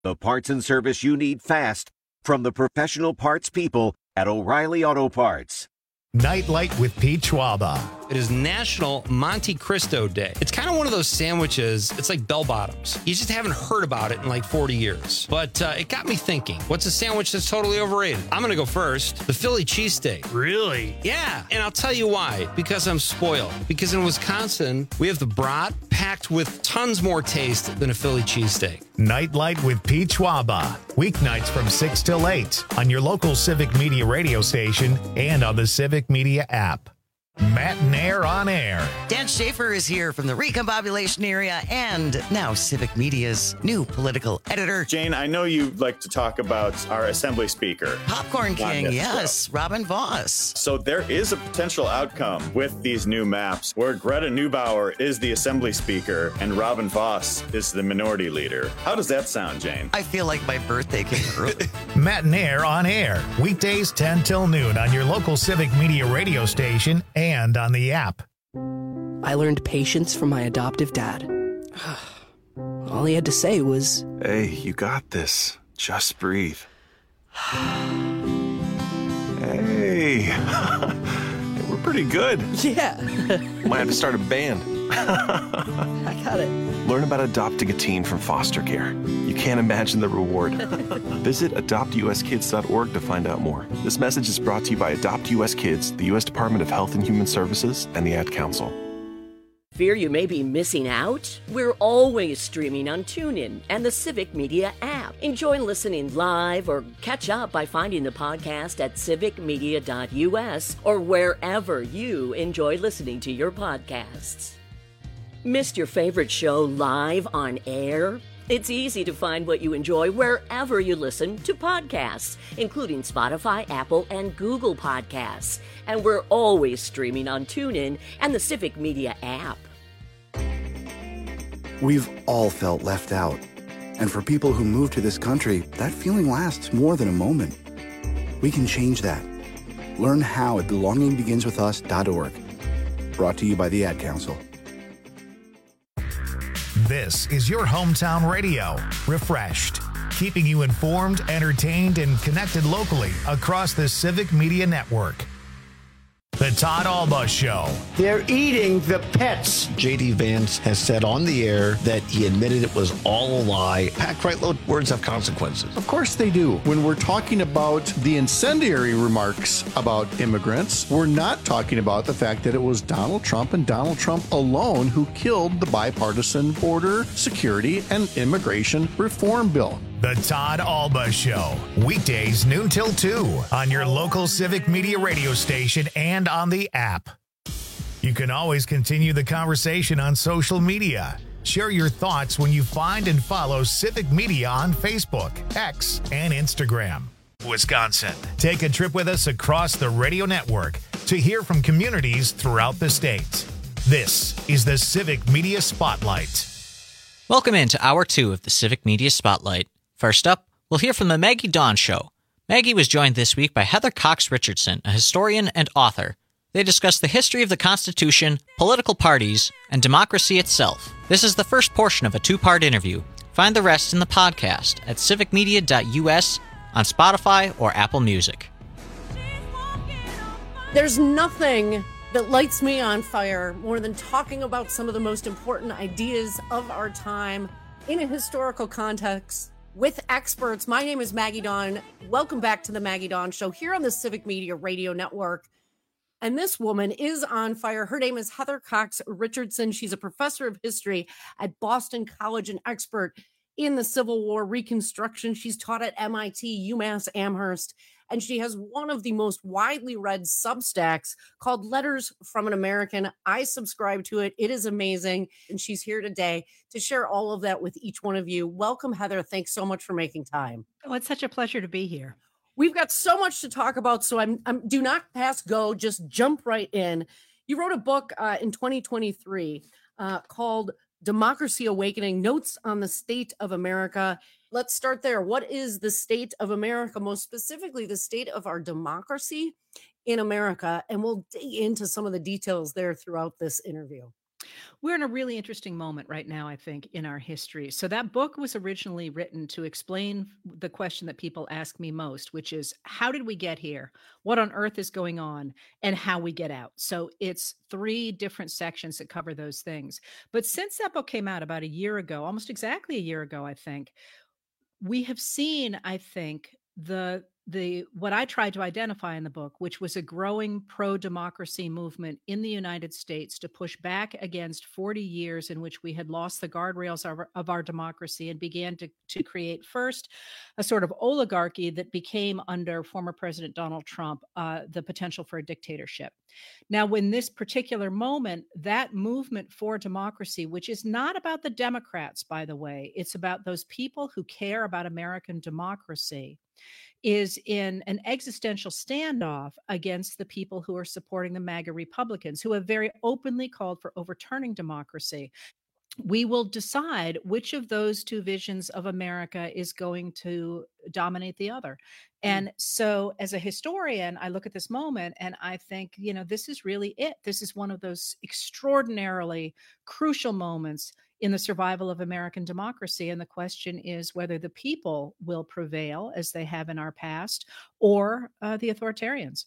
The parts and service you need fast from the professional parts people at O'Reilly Auto Parts. Nightlight with Pete Schwaba. It is National Monte Cristo Day. It's kind of one of those sandwiches, it's like bell bottoms. You just haven't heard about it in like 40 years. But it got me thinking, what's a sandwich that's totally overrated? I'm going to go first. The Philly cheesesteak. Really? Yeah, and I'll tell you why. Because I'm spoiled. Because in Wisconsin, we have the brat packed with tons more taste than a Philly cheesesteak. Nightlight with Pete Schwaba. Weeknights from 6 till 8 on your local Civic Media radio station and on the Civic Media app. Matt Nair on air. Dan Schaefer is here from the Recombobulation area and now Civic Media's new political editor. Jane, I know you like to talk about our Assembly Speaker. Popcorn King, yes, Robin Vos. So there is a potential outcome with these new maps where Greta Neubauer is the Assembly Speaker and Robin Vos is the Minority Leader. How does that sound, Jane? I feel like my birthday came early. Matt Nair on air. Weekdays 10 till noon on your local Civic Media radio station and on the app. I learned patience from my adoptive dad. All he had to say was, "Hey, you got this. Just breathe." Hey, we're pretty good. yeah, Might have to start a band. I got it. Learn about adopting a teen from foster care. You can't imagine the reward. Visit adoptuskids.org to find out more. This message is brought to you by Adopt US Kids, the U.S. Department of Health and Human Services, and the Ad Council. Fear you may be missing out? We're always streaming on TuneIn and the Civic Media app. Enjoy listening live or catch up by finding the podcast at civicmedia.us or wherever you enjoy listening to your podcasts. Missed your favorite show live on air? It's easy to find what you enjoy wherever you listen to podcasts, including Spotify, Apple, and Google Podcasts. And we're always streaming on TuneIn and the Civic Media app. We've all felt left out. And for people who move to this country, that feeling lasts more than a moment. We can change that. Learn how at belongingbeginswithus.org. Brought to you by the Ad Council. This is your hometown radio. Refreshed. Keeping you informed, entertained, and connected locally across the Civic Media Network. The Todd Alba Show. They're eating the pets. J.D. Vance has said on the air that he admitted it was all a lie. Pat Kreitlow, words have consequences. Of course they do. When we're talking about the incendiary remarks about immigrants, we're not talking about the fact that it was Donald Trump and Donald Trump alone who killed the bipartisan border security and immigration reform bill. The Todd Alba Show. Weekdays noon till 2 on your local Civic Media radio station and on the app. You can always continue the conversation on social media. Share your thoughts when you find and follow Civic Media on Facebook, X, and Instagram. Wisconsin. Take a trip with us across the radio network to hear from communities throughout the state. This is the Civic Media Spotlight. Welcome into Hour 2 of the Civic Media Spotlight. First up, we'll hear from the Maggie Dawn Show. Maggie was joined this week by Heather Cox Richardson, a historian and author. They discuss the history of the Constitution, political parties, and democracy itself. This is the first portion of a two-part interview. Find the rest in the podcast at civicmedia.us, on Spotify or Apple Music. There's nothing that lights me on fire more than talking about some of the most important ideas of our time in a historical context with experts. My name is Maggie Dawn. Welcome back to the Maggie Dawn Show here on the Civic Media Radio Network. And this woman is on fire. Her name is Heather Cox Richardson. She's a professor of history at Boston College, an expert in the Civil War reconstruction. She's taught at MIT, UMass Amherst, and she has one of the most widely read Substacks called Letters from an American. I subscribe to it. It is amazing. And she's here today to share all of that with each one of you. Welcome, Heather. Thanks so much for making time. Oh, it's such a pleasure to be here. We've got so much to talk about, so I'm do not pass go, just jump right in. You wrote a book in 2023 called Democracy Awakening, Notes on the State of America. Let's start there. What is the state of America, most specifically the state of our democracy in America? And we'll dig into some of the details there throughout this interview. We're in a really interesting moment right now, I think, in our history. So that book was originally written to explain the question that people ask me most, which is, how did we get here? What on earth is going on? And how we get out. So it's 3 different sections that cover those things. But since that book came out about a year ago, almost exactly a year ago, I think, we have seen, I think, the what I tried to identify in the book, which was a growing pro-democracy movement in the United States to push back against 40 years in which we had lost the guardrails of our democracy and began to create first a sort of oligarchy that became, under former President Donald Trump, the potential for a dictatorship. Now, when this particular moment, that movement for democracy, which is not about the Democrats, by the way, it's about those people who care about American democracy, is in an existential standoff against the people who are supporting the MAGA Republicans, who have very openly called for overturning democracy. We will decide which of those 2 visions of America is going to dominate the other. And so as a historian, I look at this moment and I think, this is really it. This is one of those extraordinarily crucial moments in the survival of American democracy. And the question is whether the people will prevail, as they have in our past, or the authoritarians.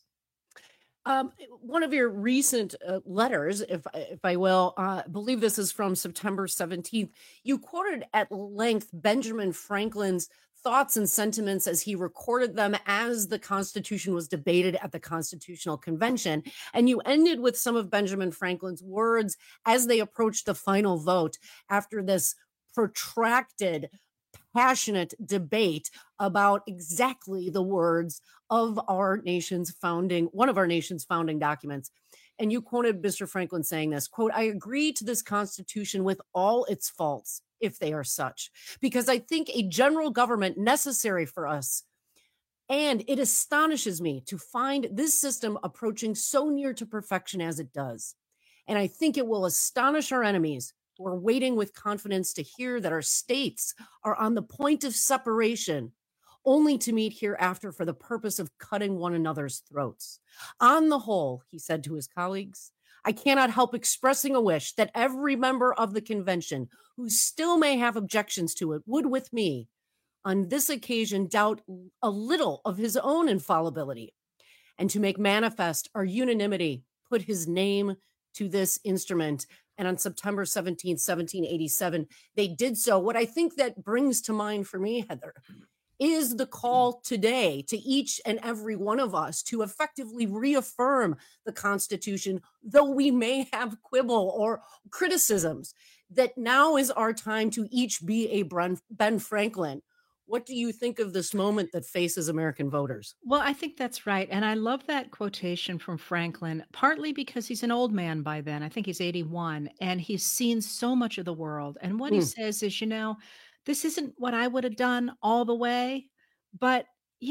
One of your recent letters, if I will, believe this is from September 17th, you quoted at length Benjamin Franklin's thoughts and sentiments as he recorded them as the Constitution was debated at the Constitutional Convention. And you ended with some of Benjamin Franklin's words as they approached the final vote after this protracted, passionate debate about exactly the words of our nation's founding, one of our nation's founding documents. And you quoted Mr. Franklin saying this, quote, "I agree to this Constitution with all its faults, if they are such, because I think a general government necessary for us. And it astonishes me to find this system approaching so near to perfection as it does. And I think it will astonish our enemies who are waiting with confidence to hear that our states are on the point of separation, only to meet hereafter for the purpose of cutting one another's throats. On the whole," he said to his colleagues, "I cannot help expressing a wish that every member of the convention who still may have objections to it would, with me, on this occasion doubt a little of his own infallibility, and to make manifest our unanimity, put his name to this instrument." And on September 17th, 1787, they did so. What I think that brings to mind for me, Heather, is the call today to each and every one of us to effectively reaffirm the Constitution, though we may have quibble or criticisms, that now is our time to each be a Ben Franklin. What do you think of this moment that faces American voters? Well, I think that's right. And I love that quotation from Franklin, partly because he's an old man by then. I think he's 81, and he's seen so much of the world. And what he says is, this isn't what I would have done all the way, but,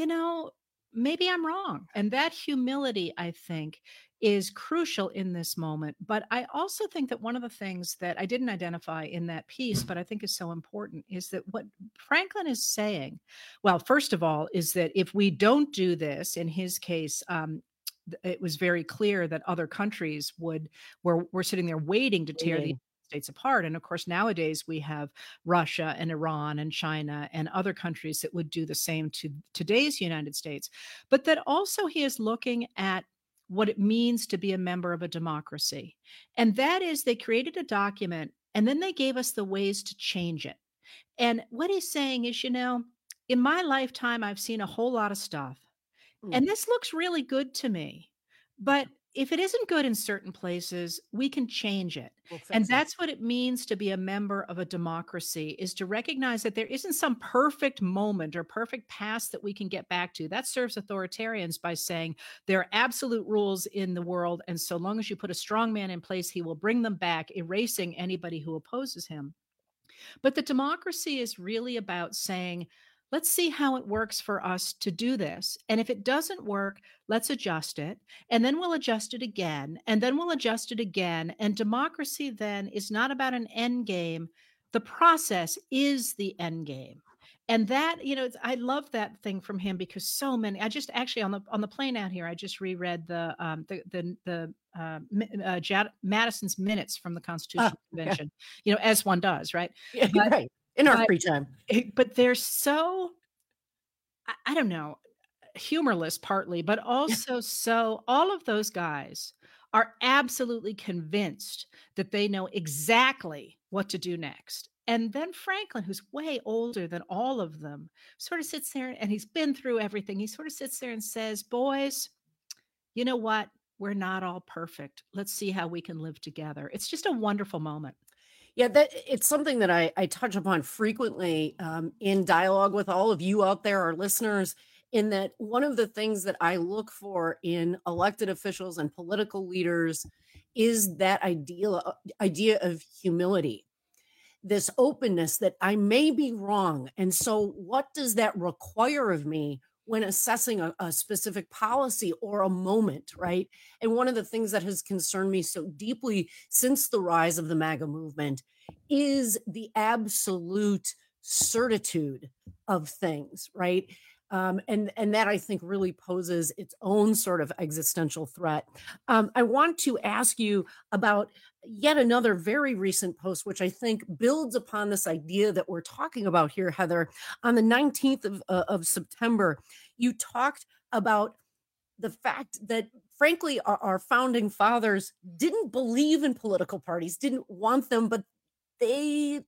maybe I'm wrong. And that humility, I think, is crucial in this moment. But I also think that one of the things that I didn't identify in that piece, but I think is so important, is that what Franklin is saying, well, first of all, is that if we don't do this, in his case, it was very clear that other countries were sitting there waiting to tear the States apart. And of course, nowadays we have Russia and Iran and China and other countries that would do the same to today's United States. But that also he is looking at what it means to be a member of a democracy. And that is, they created a document and then they gave us the ways to change it. And what he's saying is, in my lifetime, I've seen a whole lot of stuff. And this looks really good to me. But if it isn't good in certain places, we can change it. And that's what it means to be a member of a democracy, is to recognize that there isn't some perfect moment or perfect past that we can get back to. That serves authoritarians by saying there are absolute rules in the world, and so long as you put a strong man in place, he will bring them back, erasing anybody who opposes him. But the democracy is really about saying, let's see how it works for us to do this. And if it doesn't work, let's adjust it. And then we'll adjust it again. And then we'll adjust it again. And democracy then is not about an end game. The process is the end game. And that, I love that thing from him because so many. I just actually on the plane out here, I just reread Madison's minutes from the Constitutional Convention. As one does, right? Yeah, right. In our free time. But they're so, I don't know, humorless partly, but also so all of those guys are absolutely convinced that they know exactly what to do next. And then Franklin, who's way older than all of them, sort of sits there, and he's been through everything. He sort of sits there and says, boys, you know what? We're not all perfect. Let's see how we can live together. It's just a wonderful moment. Yeah, it's something that I touch upon frequently in dialogue with all of you out there, our listeners, in that one of the things that I look for in elected officials and political leaders is that idea of humility. This openness that I may be wrong. And so what does that require of me when assessing a specific policy or a moment, right? And one of the things that has concerned me so deeply since the rise of the MAGA movement is the absolute certitude of things, right? And that I think really poses its own sort of existential threat. I want to ask you about yet another very recent post, which I think builds upon this idea that we're talking about here, Heather. On the 19th of September, you talked about the fact that, frankly, our founding fathers didn't believe in political parties, didn't want them, but we've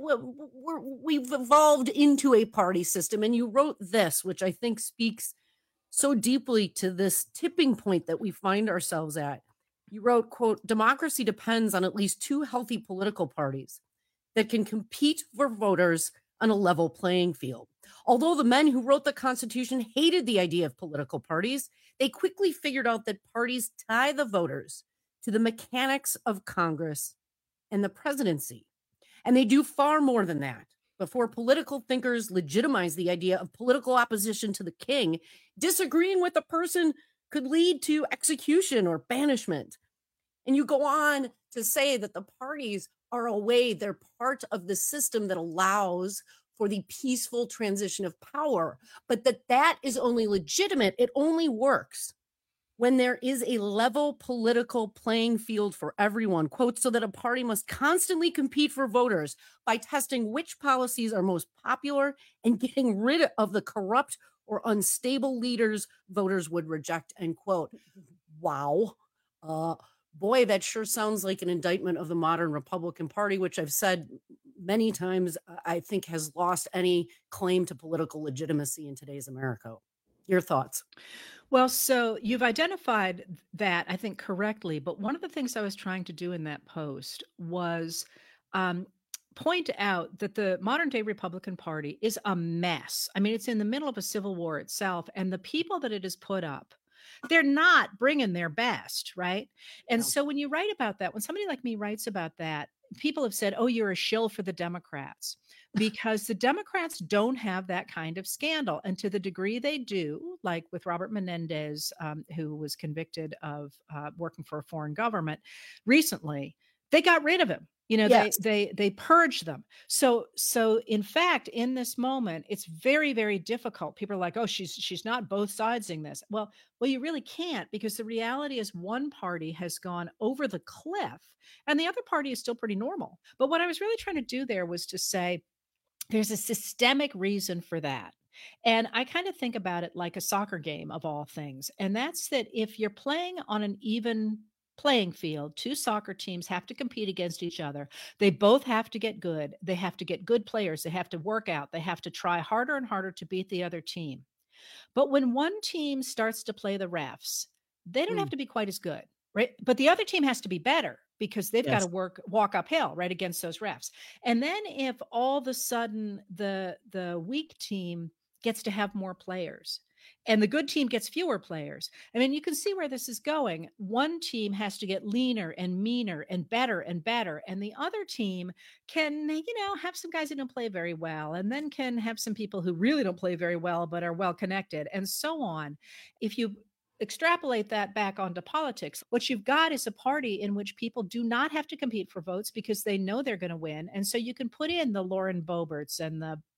evolved into a party system. And you wrote this, which I think speaks so deeply to this tipping point that we find ourselves at. You wrote, quote, democracy depends on at least two healthy political parties that can compete for voters on a level playing field. Although the men who wrote the Constitution hated the idea of political parties, they quickly figured out that parties tie the voters to the mechanics of Congress and the presidency. And they do far more than that. Before political thinkers legitimize the idea of political opposition to the king, disagreeing with a person could lead to execution or banishment. And you go on to say that the parties are a way, they're part of the system that allows for the peaceful transition of power, but that is only legitimate. It only works when there is a level political playing field for everyone, quote, so that a party must constantly compete for voters by testing which policies are most popular and getting rid of the corrupt or unstable leaders voters would reject, end quote. Wow. Boy, that sure sounds like an indictment of the modern Republican Party, which I've said many times, I think has lost any claim to political legitimacy in today's America. Your thoughts? Well, so you've identified that, I think, correctly. But one of the things I was trying to do in that post was point out that the modern day Republican Party is a mess. I mean, it's in the middle of a civil war itself, and the people that it has put up, they're not bringing their best, right? And so when you write about that, when somebody like me writes about that, people have said, oh, you're a shill for the Democrats, because the Democrats don't have that kind of scandal. And to the degree they do, like with Robert Menendez, who was convicted of working for a foreign government recently, they got rid of him. You know, yes. they purged them. So in fact, in this moment, it's very, very difficult. People are like, oh, she's not both sidesing this. Well, you really can't, because the reality is one party has gone over the cliff and the other party is still pretty normal. But what I was really trying to do there was to say, there's a systemic reason for that. And I kind of think about it like a soccer game of all things. And that's that if you're playing on an even playing field, two soccer teams have to compete against each other. They both have to get good. They have to get good players. They have to work out. They have to try harder and harder to beat the other team. But when one team starts to play the refs, they don't have to be quite as good, right? But the other team has to be better, because they've got to walk uphill, right, against those refs. And then if all of a sudden the weak team gets to have more players and the good team gets fewer players, I mean, you can see where this is going. One team has to get leaner and meaner and better. And the other team can, have some guys who don't play very well, and then can have some people who really don't play very well, but are well connected, and so on. If you extrapolate that back onto politics, what you've got is a party in which people do not have to compete for votes because they know they're going to win. And so you can put in the Lauren Boeberts and the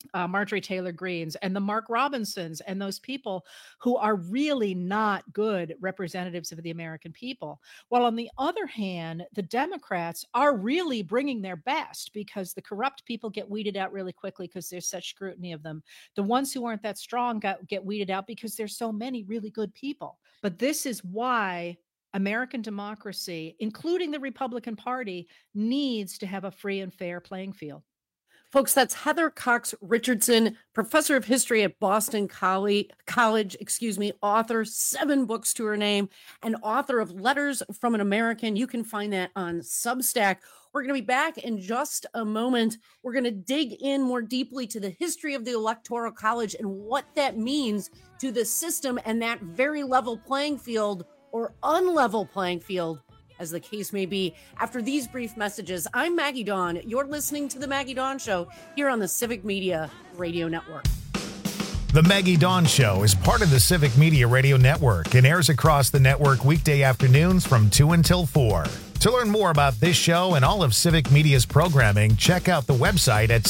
Marjorie Taylor Greenes and the Mark Robinsons and those people who are really not good representatives of the American people. While on the other hand, the Democrats are really bringing their best because the corrupt people get weeded out really quickly because there's such scrutiny of them. The ones who aren't that strong get weeded out because there's so many really good people. But this is why American democracy, including the Republican Party, needs to have a free and fair playing field. Folks, that's Heather Cox Richardson, professor of history at Boston College, author, 7 books to her name, and author of Letters from an American. You can find that on Substack. We're going to be back in just a moment. We're going to dig in more deeply to the history of the Electoral College and what that means to the system and that very level playing field or unlevel playing field, as the case may be. After these brief messages, I'm Maggie Dawn. You're listening to The Maggie Dawn Show here on the Civic Media Radio Network. The Maggie Dawn Show is part of the Civic Media Radio Network and airs across the network weekday afternoons from 2 until 4. To learn more about this show and all of Civic Media's programming, check out the website at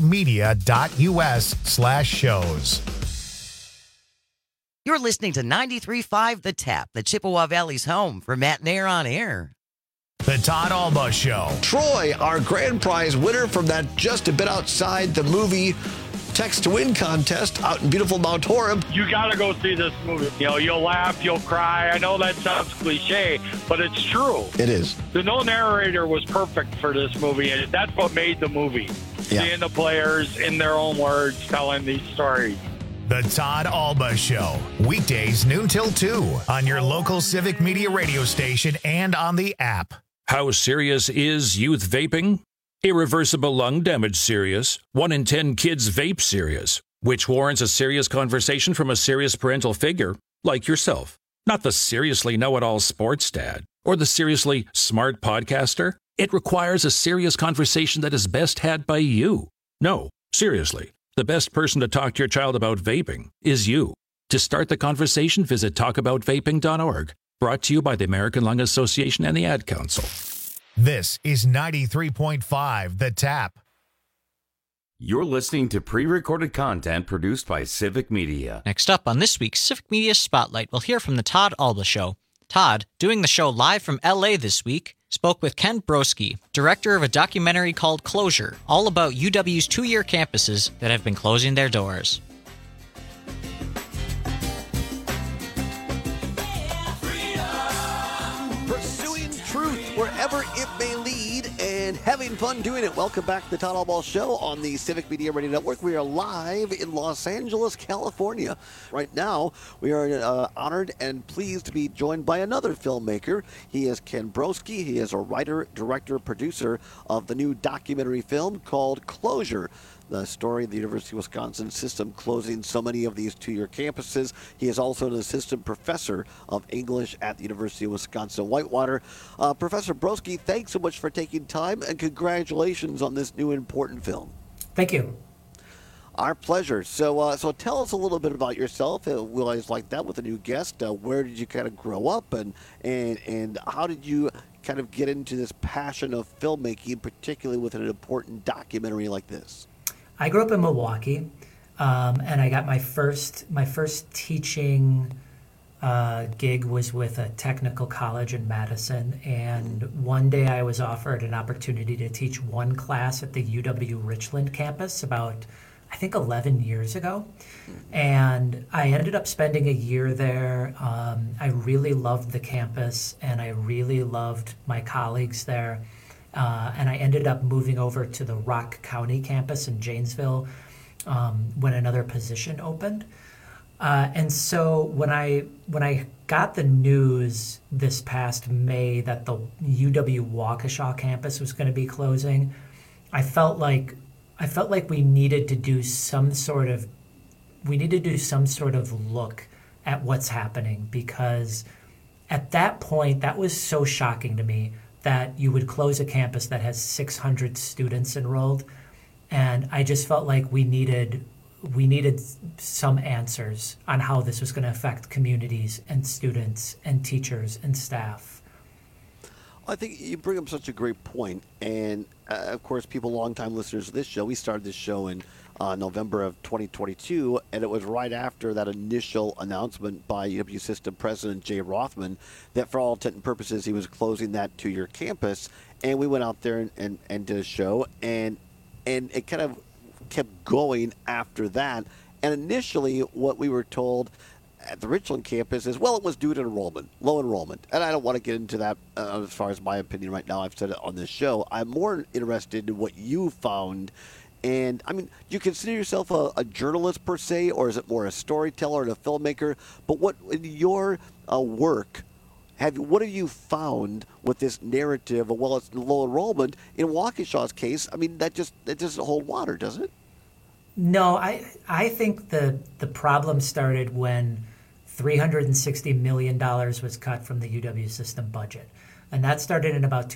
civicmedia.us/shows. You're listening to 93.5 The Tap, the Chippewa Valley's home for Matt Nair on Air. The Todd Alba Show. Troy, our grand prize winner from that just a bit outside the movie Text to Win contest out in beautiful Mount Horeb. You got to go see this movie. You know, you'll laugh, you'll cry. I know that sounds cliche, but it's true. It is. The no narrator was perfect for this movie, and that's what made the movie. Yeah. Seeing the players in their own words telling these stories. The Todd Alba Show, weekdays noon till 2 on your local Civic Media radio station and on the app. How serious is youth vaping? Irreversible lung damage serious. 1 in 10 kids vape serious, which warrants a serious conversation from a serious parental figure like yourself. Not the seriously know-it-all sports dad or the seriously smart podcaster. It requires a serious conversation that is best had by you. No, seriously. The best person to talk to your child about vaping is you. To start the conversation, visit talkaboutvaping.org. Brought to you by the American Lung Association and the Ad Council. This is 93.5 The Tap. You're listening to pre-recorded content produced by Civic Media. Next up on this week's Civic Media Spotlight, we'll hear from the Todd Alba Show. Todd, doing the show live from L.A. this week, spoke with Ken Broski, director of a documentary called Closure, all about UW's 2-year campuses that have been closing their doors. Pursuing truth wherever it may lead and having fun doing it. Welcome back to the Todd Alba Show on the Civic Media Radio Network. We are live in Los Angeles, California. Right now, we are honored and pleased to be joined by another filmmaker. He is Ken Broski. He is a writer, director, producer of the new documentary film called Closure, the story of the University of Wisconsin system closing so many of these 2-year campuses. He is also an assistant professor of English at the University of Wisconsin-Whitewater. Professor Broski, thanks so much for taking time, and congratulations on this new important film. Thank you. Our pleasure. So tell us a little bit about yourself. We always like that with a new guest. Where did you kind of grow up, and how did you kind of get into this passion of filmmaking, particularly with an important documentary like this? I grew up in Milwaukee, and I got my first teaching gig was with a technical college in Madison. And one day I was offered an opportunity to teach one class at the UW Richland campus about, I think, 11 years ago. And I ended up spending a year there. I really loved the campus, and I really loved my colleagues there. And I ended up moving over to the Rock County campus in Janesville when another position opened. And so when I got the news this past May that the UW Waukesha campus was going to be closing, I felt like we needed to do some sort of look at what's happening, because at that point that was so shocking to me that you would close a campus that has 600 students enrolled. And I just felt like we needed some answers on how this was going to affect communities and students and teachers and staff. I think you bring up such a great point. And of course, people, longtime listeners of this show, we started this show in November of 2022, and it was right after that initial announcement by UW System President Jay Rothman that for all intent and purposes he was closing that 2-year campus. And we went out there and did a show, and it kind of kept going after that. And initially what we were told at the Richland campus is, well, it was due to enrollment, low enrollment. And I don't want to get into that as far as my opinion right now. I've said it on this show. I'm more interested in what you found. And, I mean, do you consider yourself a journalist per se, or is it more a storyteller and a filmmaker? But what, in your work, what have you found with this narrative of, well, it's low enrollment? In Waukesha's case, I mean, that doesn't hold water, does it? No, I think the problem started when $360 million was cut from the UW System budget. And that started in about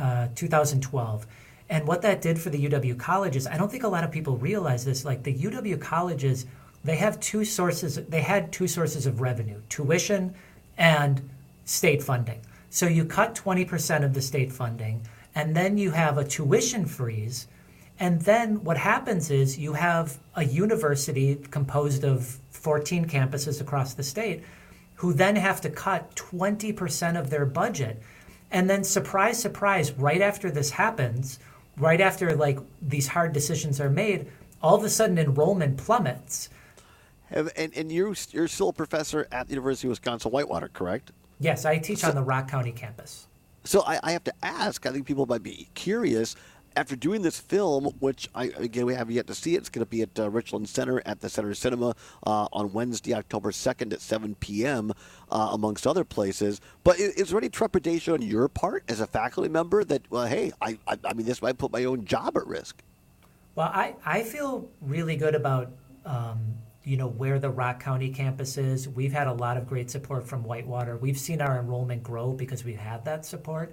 2012. And what that did for the UW colleges, I don't think a lot of people realize this, like the UW colleges, they had two sources of revenue, tuition and state funding. So you cut 20% of the state funding, and then you have a tuition freeze. And then what happens is you have a university composed of 14 campuses across the state who then have to cut 20% of their budget. And then surprise, surprise, right after this happens, right after like these hard decisions are made, all of a sudden enrollment plummets. And you're still a professor at the University of Wisconsin-Whitewater, correct? Yes, I teach on the Rock County campus. So I have to ask, I think people might be curious, after doing this film, which we have yet to see, it's going to be at Richland Center at the Center Cinema on Wednesday, October 2nd at 7 p.m., amongst other places. But is there any trepidation on your part as a faculty member that, well, hey, I mean, this might put my own job at risk? Well, I feel really good about where the Rock County campus is. We've had a lot of great support from Whitewater. We've seen our enrollment grow because we've had that support.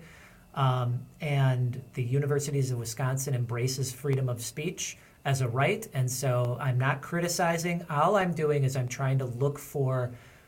And the Universities of Wisconsin embraces freedom of speech as a right. And so I'm not criticizing. All I'm doing is I'm trying to look for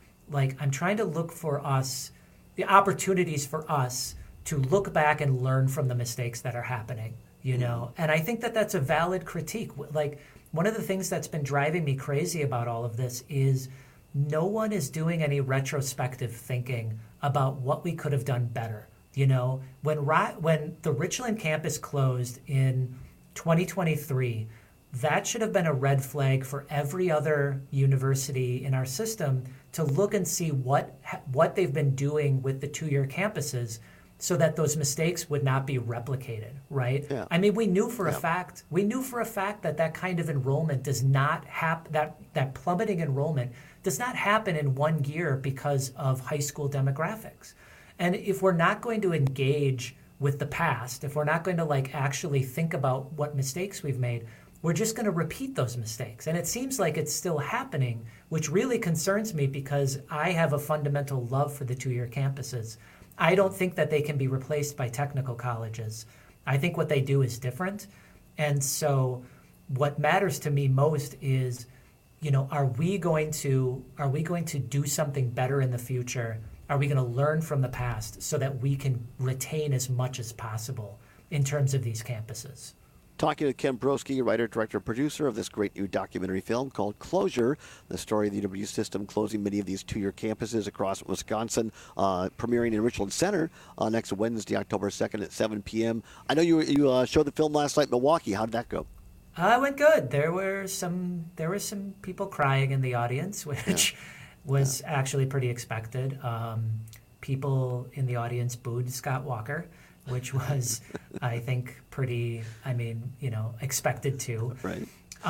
us, the opportunities for us to look back and learn from the mistakes that are happening, And I think that that's a valid critique. Like, one of the things that's been driving me crazy about all of this is no one is doing any retrospective thinking about what we could have done better. When the Richland campus closed in 2023, that should have been a red flag for every other university in our system to look and see what they've been doing with the 2-year campuses so that those mistakes would not be replicated, right? Yeah. I mean, we knew for a fact that kind of enrollment does not happen, that plummeting enrollment does not happen in 1 year because of high school demographics. And if we're not going to engage with the past, if we're not going to actually think about what mistakes we've made, we're just going to repeat those mistakes. And it seems like it's still happening, which really concerns me because I have a fundamental love for the 2-year campuses. I don't think that they can be replaced by technical colleges. I think what they do is different. And so what matters to me most is, are we going to do something better in the future? Are we going to learn from the past so that we can retain as much as possible in terms of these campuses? Talking to Ken Broski, writer, director, producer of this great new documentary film called Closure, the story of the UW system closing many of these 2-year campuses across Wisconsin, premiering in Richland Center next Wednesday, October 2nd at 7 p.m. I know you showed the film last night in Milwaukee. How did that go? It went good. There were some people crying in the audience, which was actually pretty expected. People in the audience booed Scott Walker, which was, I think, pretty, expected too. Right.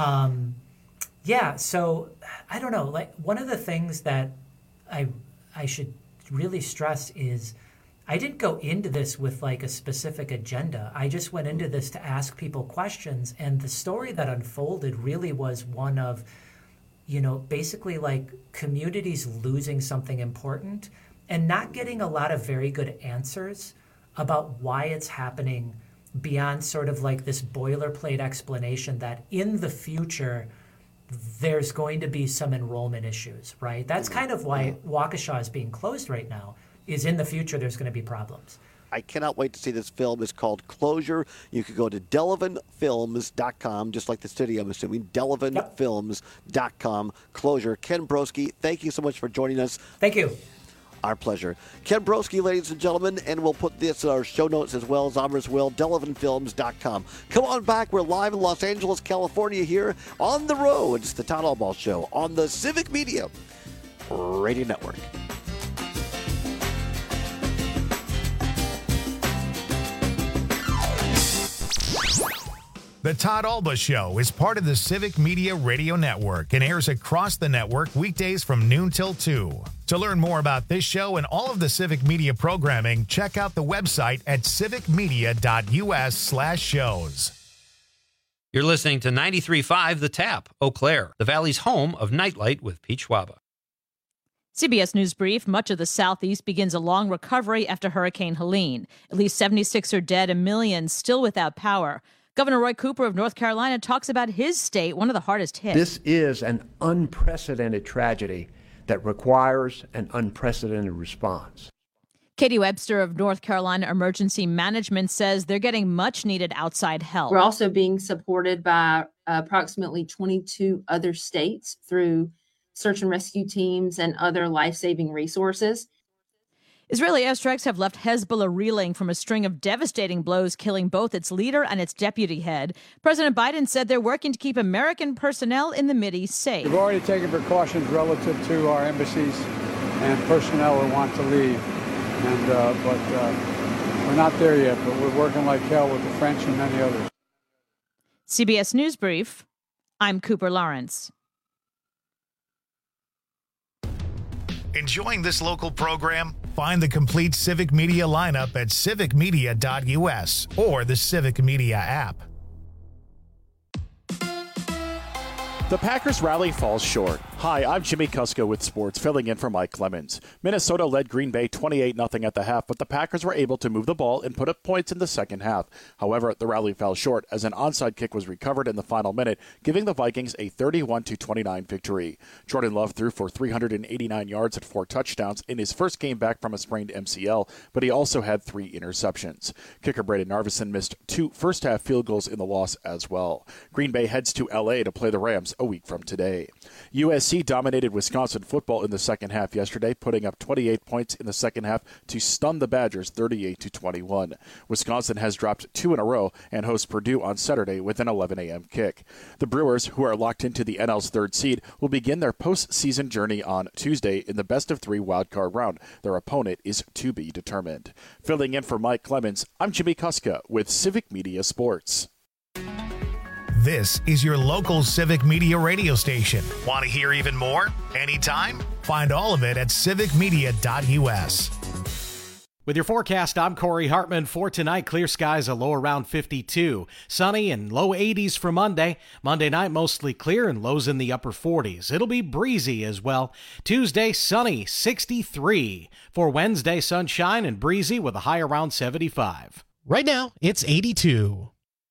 So I don't know. One of the things that I should really stress is I didn't go into this with a specific agenda. I just went into this to ask people questions, and the story that unfolded really was one of, basically communities losing something important and not getting a lot of very good answers about why it's happening beyond sort of this boilerplate explanation that in the future there's going to be some enrollment issues, right? That's kind of why Waukesha is being closed right now, is in the future there's going to be problems. I cannot wait to see this film. It's called Closure. You could go to DelavanFilms.com, just like the city, I'm assuming. DelavanFilms.com. Closure. Ken Broski, thank you so much for joining us. Thank you. Our pleasure. Ken Broski, ladies and gentlemen, and we'll put this in our show notes as well as ours will, DelavanFilms.com. Come on back. We're live in Los Angeles, California here on the road. It's the Todd Albaugh Show on the Civic Media Radio Network. The Todd Albaugh Show is part of the Civic Media Radio Network and airs across the network weekdays from noon till 2. To learn more about this show and all of the Civic Media programming, check out the website at civicmedia.us/shows. You're listening to 93.5 The Tap, Eau Claire, the Valley's home of Nightlight with Pete Schwaba. CBS News Brief. Much of the Southeast begins a long recovery after Hurricane Helene. At least 76 are dead and millions still without power. Governor Roy Cooper of North Carolina talks about his state, one of the hardest hit. This is an unprecedented tragedy that requires an unprecedented response. Katie Webster of North Carolina Emergency Management says they're getting much needed outside help. We're also being supported by approximately 22 other states through search and rescue teams and other life-saving resources. Israeli airstrikes have left Hezbollah reeling from a string of devastating blows, killing both its leader and its deputy head. President Biden said they're working to keep American personnel in the Mideast safe. We've already taken precautions relative to our embassies and personnel who want to leave. But we're not there yet, but we're working like hell with the French and many others. CBS News Brief. I'm Cooper Lawrence. Enjoying this local program? Find the complete Civic Media lineup at civicmedia.us or the Civic Media app. The Packers rally falls short. Hi, I'm Jimmy Kusko with sports, filling in for Mike Clemens. Minnesota led Green Bay 28-0 at the half, but the Packers were able to move the ball and put up points in the second half. However, the rally fell short as an onside kick was recovered in the final minute, giving the Vikings a 31-29 victory. Jordan Love threw for 389 yards and 4 touchdowns in his first game back from a sprained MCL, but he also had 3 interceptions. Kicker Braden Narveson missed 2 first-half field goals in the loss as well. Green Bay heads to L.A. to play the Rams a week from today. USC dominated Wisconsin football in the second half yesterday, putting up 28 points in the second half to stun the Badgers 38-21. Wisconsin has dropped 2 in a row and hosts Purdue on Saturday with an 11 a.m. kick. The Brewers, who are locked into the NL's 3rd seed, will begin their postseason journey on Tuesday in the best-of-3 wildcard round. Their opponent is to be determined. Filling in for Mike Clemens, I'm Jimmy Kuska with Civic Media Sports. This is your local Civic Media radio station. Want to hear even more? Anytime? Find all of it at civicmedia.us. With your forecast, I'm Corey Hartman. For tonight, clear skies, a low around 52. Sunny and low 80s for Monday. Monday night, mostly clear and lows in the upper 40s. It'll be breezy as well. Tuesday, sunny, 63. For Wednesday, sunshine and breezy with a high around 75. Right now, it's 82.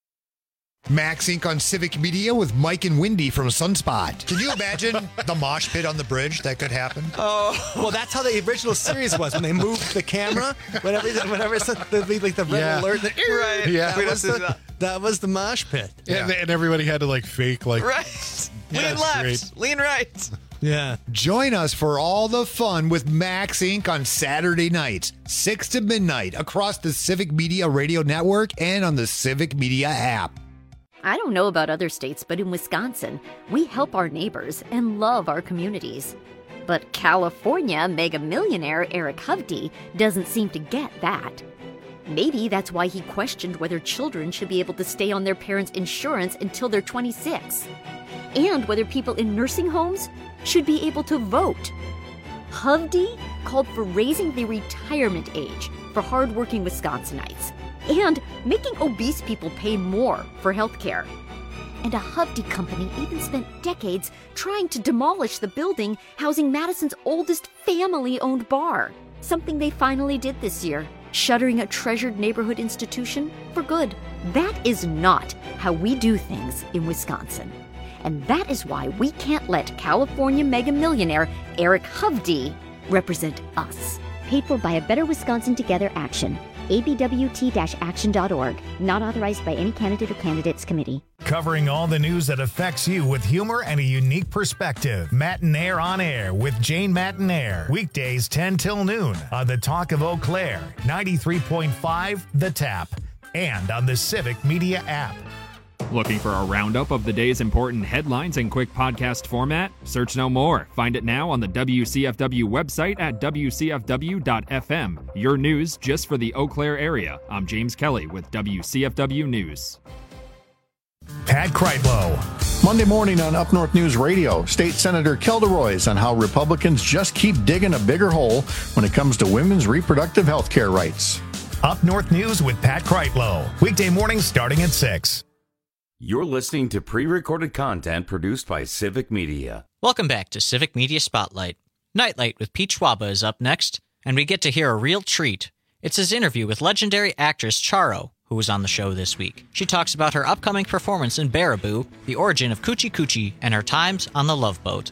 Max Inc. on Civic Media with Mike and Wendy from Sunspot. Can you imagine the mosh pit on the bridge that could happen? Oh, well, that's how the original series was when they moved the camera. Whenever it's like the red alert, right? Yeah, that was the mosh pit. Yeah. And everybody had to fake right. Lean left, lean right. Yeah. Join us for all the fun with Max Inc. on Saturday nights, 6 to midnight, across the Civic Media Radio Network and on the Civic Media app. I don't know about other states, but in Wisconsin, we help our neighbors and love our communities. But California mega millionaire Eric Hovde doesn't seem to get that. Maybe that's why he questioned whether children should be able to stay on their parents' insurance until they're 26, and whether people in nursing homes should be able to vote. Hovde called for raising the retirement age for hardworking Wisconsinites and making obese people pay more for health care. And a Hovde company even spent decades trying to demolish the building housing Madison's oldest family-owned bar, something they finally did this year, shuttering a treasured neighborhood institution for good. That is not how we do things in Wisconsin. And that is why we can't let California mega millionaire Eric Hovde represent us. Paid for by a Better Wisconsin Together action. abwt-action.org. Not authorized by any candidate or candidates committee. Covering all the news that affects you with humor and a unique perspective. Mattinaire on Air with Jane Mattinaire. Weekdays 10 till noon on the Talk of Eau Claire, 93.5 The Tap, and on the Civic Media app. Looking for a roundup of the day's important headlines in quick podcast format? Search no more. Find it now on the WCFW website at wcfw.fm. Your news just for the Eau Claire area. I'm James Kelly with WCFW News. Pat Kreitlow. Monday morning on Up North News Radio, State Senator Kelda Roys on how Republicans just keep digging a bigger hole when it comes to women's reproductive health care rights. Up North News with Pat Kreitlow. Weekday mornings starting at 6. You're listening to pre-recorded content produced by Civic Media. Welcome back to Civic Media Spotlight. Nightlight with Pete Schwaba is up next, and we get to hear a real treat. It's his interview with legendary actress Charo, who was on the show this week. She talks about her upcoming performance in Baraboo, the origin of Coochie Coochie, and her times on the Love Boat.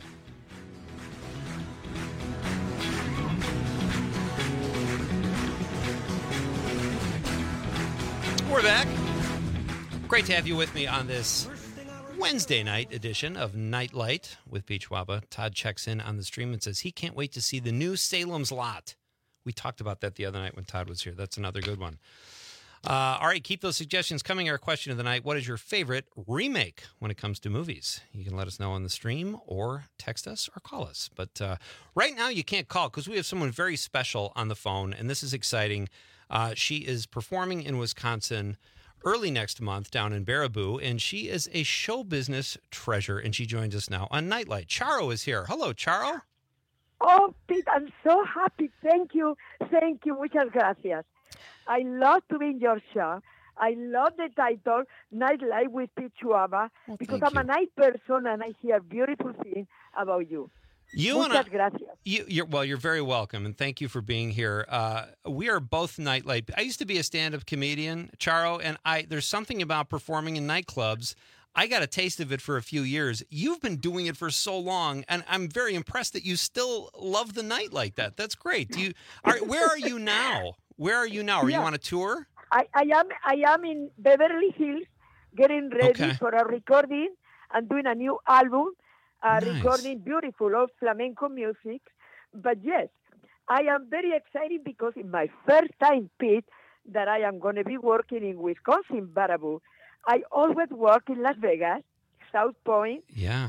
We're back. Great to have you with me on this Wednesday night edition of Nightlight with Pete Schwaba. Todd checks in on the stream and says he can't wait to see the new Salem's Lot. We talked about that the other night when Todd was here. That's another good one. All right, keep those suggestions coming. Our question of the night, what is your favorite remake when it comes to movies? You can let us know on the stream or text us or call us. But right now you can't call because we have someone very special on the phone, and this is exciting. She is performing in Wisconsin early next month down in Baraboo, and she is a show business treasure, and she joins us now on Nightlight. Charo is here. Hello, Charo. Oh, Pete, I'm so happy. Thank you. Thank you. Muchas gracias. I love to be in your show. I love the title, Nightlight with Pete Schwaba, because I'm a night person and I hear beautiful things about you. Muchas gracias. You're very welcome, and thank you for being here. We are both Nightlight. I used to be a stand-up comedian, Charo, and there's something about performing in nightclubs. I got a taste of it for a few years. You've been doing it for so long, and I'm very impressed that you still love the night like that. That's great. Where are you now? Where are you now? Are you on a tour? I am in Beverly Hills, getting ready for a recording and doing a new album. Nice. Recording beautiful old flamenco music. But yes, I am very excited because it's my first time, Pete, that I am going to be working in Wisconsin, Baraboo. I always work in Las Vegas, South Point,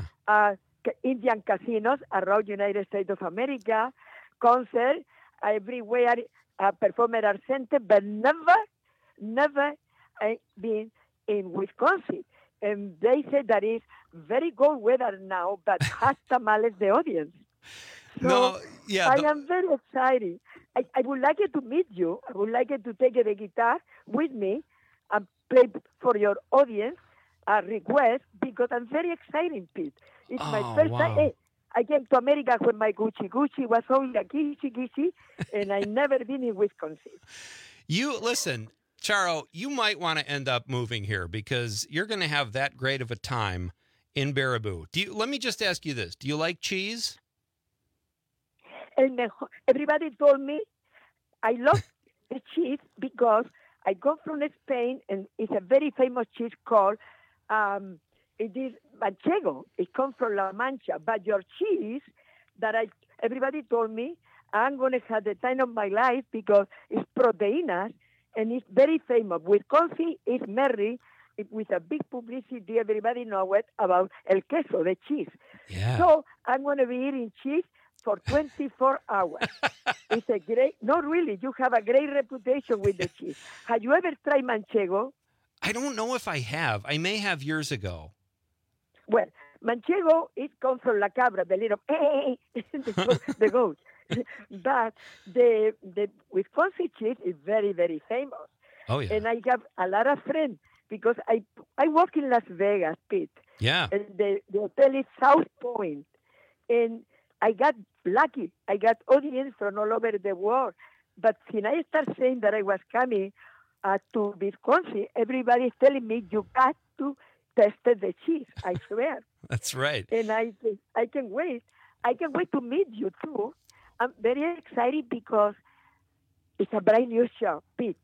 Indian casinos around United States of America, concert, everywhere, performer art center, but never been in Wisconsin. And they say that it's very good weather now, but has tamales the audience. So I am very excited. I would like to meet you. I would like to take the guitar with me and play for your audience a request because I'm very excited, Pete. It's my first time. Hey, I came to America when my Gucci was only a Gucci, and I never been in Wisconsin. Listen, Charo, you might want to end up moving here because you're going to have that great of a time in Baraboo. Let me just ask you this. Do you like cheese? And everybody told me I love the cheese because I come from Spain, and it's a very famous cheese called, it is Manchego. It comes from La Mancha. But your cheese that everybody told me, I'm going to have the time of my life because it's proteínas, and it's very famous. Wisconsin is merry with a big publicity. Everybody knows it about el queso, the cheese. Yeah. So I'm going to be eating cheese for 24 hours. It's a great, not really, you have a great reputation with the cheese. Have you ever tried Manchego? I don't know if I have. I may have years ago. Well, Manchego, it comes from La Cabra, the little, the goat. But the Wisconsin cheese is very, very famous. Oh, yeah. And I have a lot of friends because I work in Las Vegas, Pete. Yeah. And the hotel is South Point. And I got lucky. I got audience from all over the world. But since I started saying that I was coming to Wisconsin, everybody is telling me, you got to test the cheese. I swear. That's right. And I can wait. I can wait to meet you, too. I'm very excited because it's a brand new show, Pete.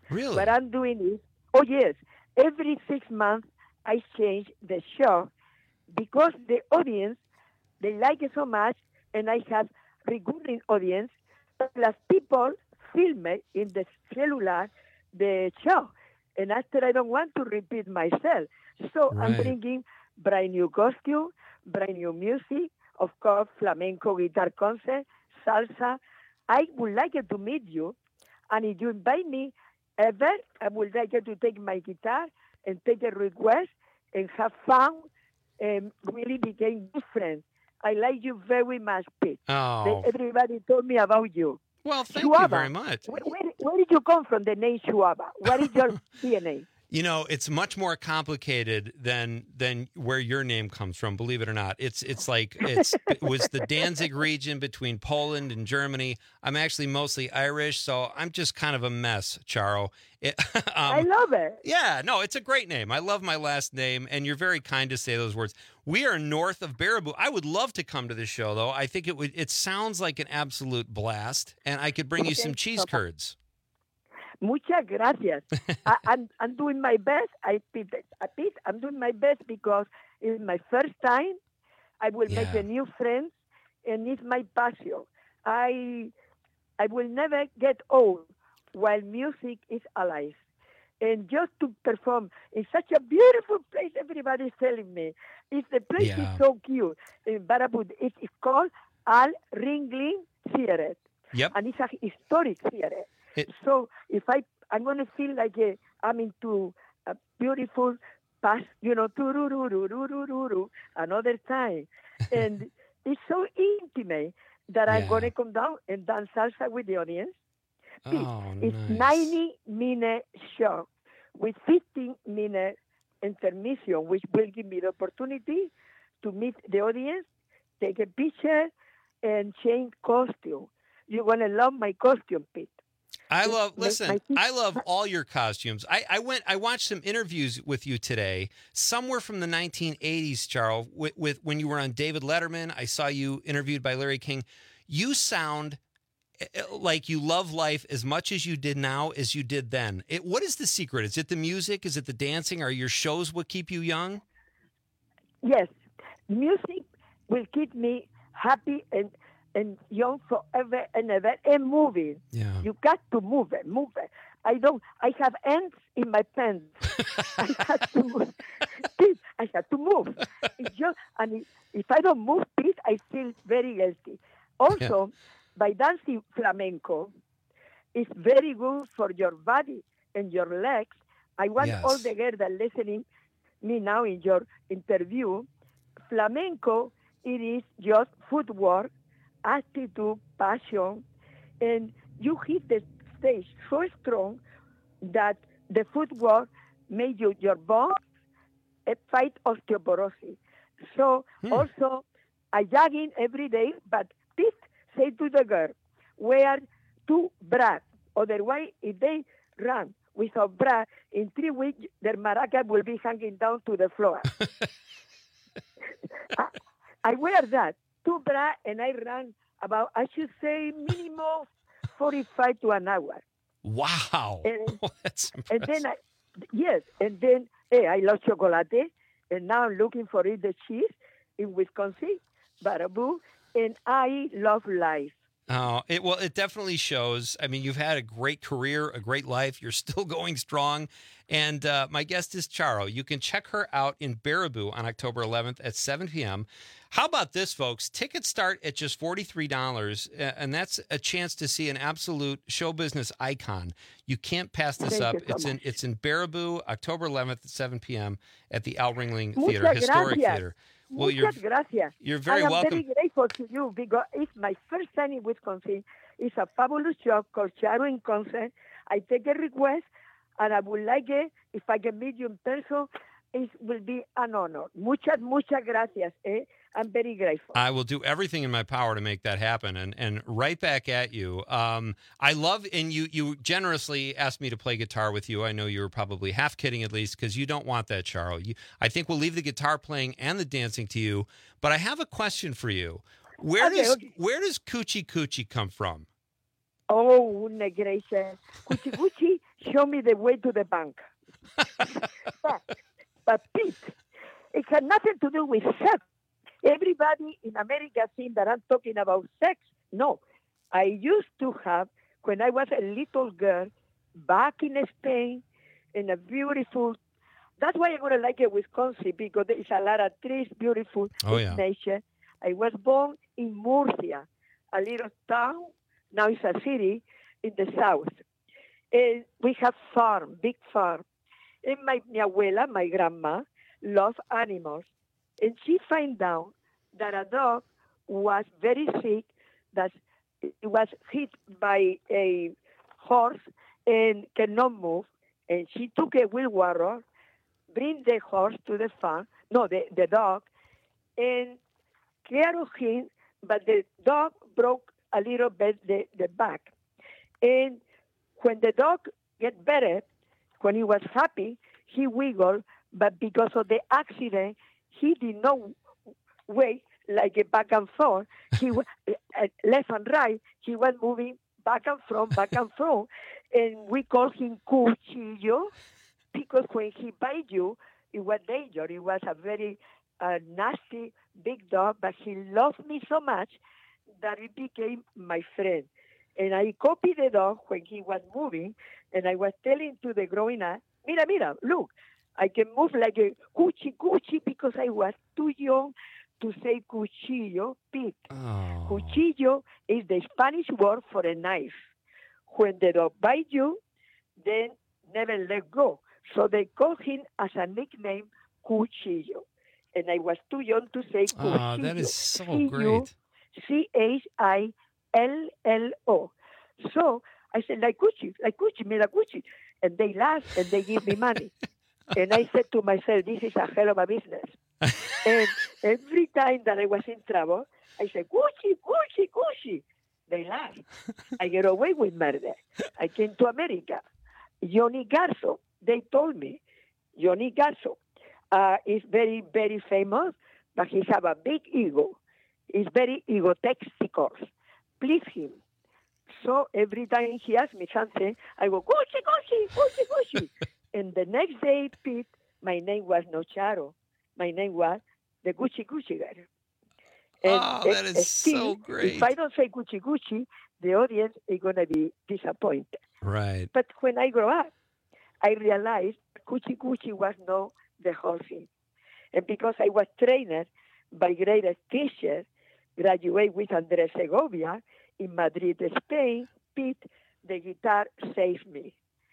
Really? What I'm doing is, oh yes, every 6 months I change the show because the audience, they like it so much, and I have recurring audience, plus people film it in the cellular, the show. And after I don't want to repeat myself. So I'm Right. bringing brand new costume, brand new music, of course, flamenco guitar concert, salsa. I would like to meet you. And if you invite me ever, I would like to take my guitar and take a request and have fun and really become good friends. I like you very much, Pete. Oh. Everybody told me about you. Well, thank you very much. Where did you come from, the name Shuaba? What is your DNA? You know, it's much more complicated than where your name comes from. Believe it or not, it was the Danzig region between Poland and Germany. I'm actually mostly Irish, so I'm just kind of a mess, Charo. I love it. Yeah, no, it's a great name. I love my last name, and you're very kind to say those words. We are north of Baraboo. I would love to come to the show, though. I think it sounds like an absolute blast, and I could bring you some cheese curds. Muchas gracias. I'm doing my best. Pete, I'm doing my best because it's my first time. I will make a new friends, and it's my passion. I will never get old while music is alive. And just to perform in such a beautiful place, everybody's telling me. The place is so cute. In Baraboo, it's called Al Ringling Theater. Yep. And it's a historic theater. So if I'm going to feel like I'm into a beautiful past, another time. And it's so intimate that I'm going to come down and dance salsa with the audience. It's nice. 90-minute show with 15-minute intermission, which will give me the opportunity to meet the audience, take a picture, and change costume. You're going to love my costume, Pete. I love all your costumes. I watched some interviews with you today, somewhere from the 1980s, Charles, with when you were on David Letterman. I saw you interviewed by Larry King. You sound like you love life as much as you did now as you did then. What is the secret? Is it the music? Is it the dancing? Are your shows what keep you young? Yes. Music will keep me happy and young forever and ever, and moving. Yeah. You got to move it. I have ants in my pants. I have to move. And if I don't move, Pete, I feel very guilty. Also, by dancing flamenco, it's very good for your body and your legs. I want all the girls that are listening me now in your interview, flamenco, it is just footwork, attitude, passion, and you hit the stage so strong that the footwork made your bones fight osteoporosis. So also, I jogging every day, but Pete say to the girl, wear 2 bras. Otherwise, if they run without bra, in 3 weeks, their maraca will be hanging down to the floor. I wear that, 2 bra, and I run about, I should say, minimum 45 to an hour. Wow. And, that's and impressive. then, I love chocolate, and now I'm looking for the cheese in Wisconsin, Baraboo, and I love life. Oh, it definitely shows. I mean, you've had a great career, a great life. You're still going strong. And my guest is Charo. You can check her out in Baraboo on October 11th at 7 p.m. How about this, folks? Tickets start at just $43, and that's a chance to see an absolute show business icon. You can't pass this up. It's in Baraboo, October 11th at 7 p.m. at the Al Ringling Theater, historic theater. Well, gracias. You're very welcome. welcome. I'm very grateful to you because it's my first time in Wisconsin. It's a fabulous show called Charo in Concert. I take a request, and I would like it, if I can meet you in person, it will be an honor. Muchas gracias. I'm very grateful. I will do everything in my power to make that happen. And right back at you. I love, and you generously asked me to play guitar with you. I know you were probably half kidding at least, because you don't want that, Charo. I think we'll leave the guitar playing and the dancing to you. But I have a question for you. Where does Coochie Coochie come from? Oh, gracious. Coochie Coochie show me the way to the bank. But Pete, it had nothing to do with sex. Everybody in America thinks that I'm talking about sex. No, I used to have, when I was a little girl, back in Spain, in a beautiful, that's why I'm going to like it, Wisconsin, because there is a lot of trees, beautiful nature. I was born in Murcia, a little town, now it's a city in the south. And we have farm, big farm. And my abuela, my grandma, loved animals. And she found out that a dog was very sick, that it was hit by a horse and cannot move. And she took a wheelbarrow, bring the horse to the farm, the dog, and care of him, but the dog broke a little bit the back. And when the dog get better, when he was happy, he wiggled, but because of the accident, he did not wait like a back and forth. He left and right. He was moving back and front, and we call him Cuchillo because when he bite you, it was danger. It was a very nasty big dog, but he loved me so much that it became my friend. And I copied the dog when he was moving, and I was telling to the growing up, mira, look, I can move like a cuchi, because I was too young to say cuchillo, Pete. Oh. Cuchillo is the Spanish word for a knife. When the dog bites you, then never let go. So they call him as a nickname, Cuchillo. And I was too young to say Cuchillo. Oh, that is so great. Chillo. So I said, like Cuchi, mira Cuchi. And they laugh and they give me money. And I said to myself, this is a hell of a business. And every time that I was in trouble, I said, Cuchi. They laugh. I get away with murder. I came to America. Johnny Garso, they told me, Johnny Garso is very, very famous, but he have a big ego. He's very egotistical. Please him. So every time he asks me something, I go, Cuchi. And the next day, Pete, my name was no Charo. My name was the Gucci girl. And that is so great. If I don't say Gucci, the audience is going to be disappointed. Right. But when I grow up, I realized Gucci was not the whole thing. And because I was trained by greatest teacher, graduated with Andres Segovia in Madrid, Spain, Pete, the guitar saved me.